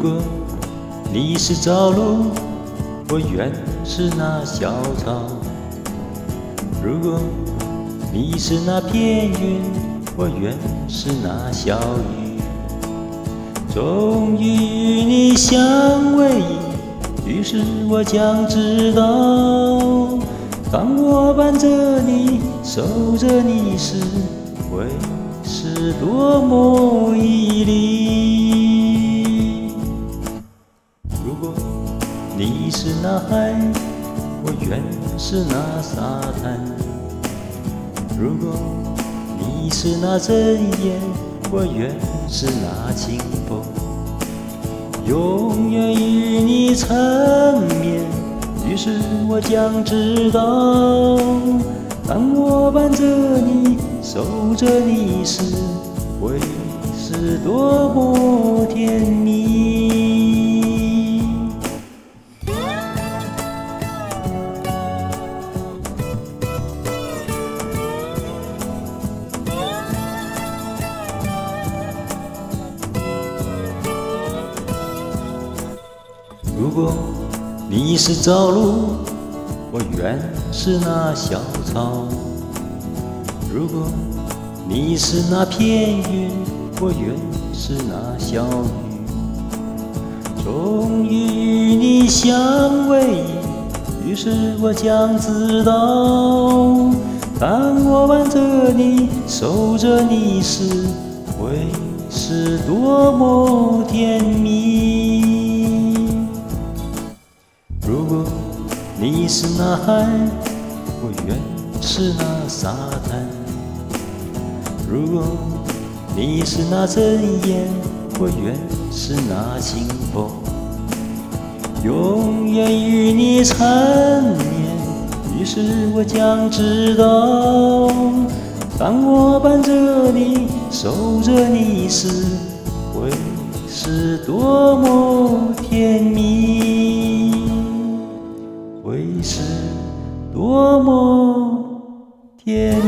果你是朝露，我愿是那小草；如果你是那片云，我愿是那小雨。终于与你相偎依，于是我将知道，当我伴着你，守着你时，会是多么绮丽。如果你是那海，我愿是那沙滩；如果你是那针烟，我愿是那清风。永远与你缠绵，于是我将知道，当我伴着你，守着你时，会是多么甜蜜。如果你是朝露，我愿是那小草；如果你是那片云，我愿是那小雨。终于与你相偎依，于是我将知道，当我伴着你，守着你时，会是多么甜蜜。如果你是那海，我愿是那沙滩；如果你是那针烟，我愿是那清风。永远与你缠绵，于是我将知道，当我伴着你，守着你时，会是多么甜蜜，会是多么甜蜜。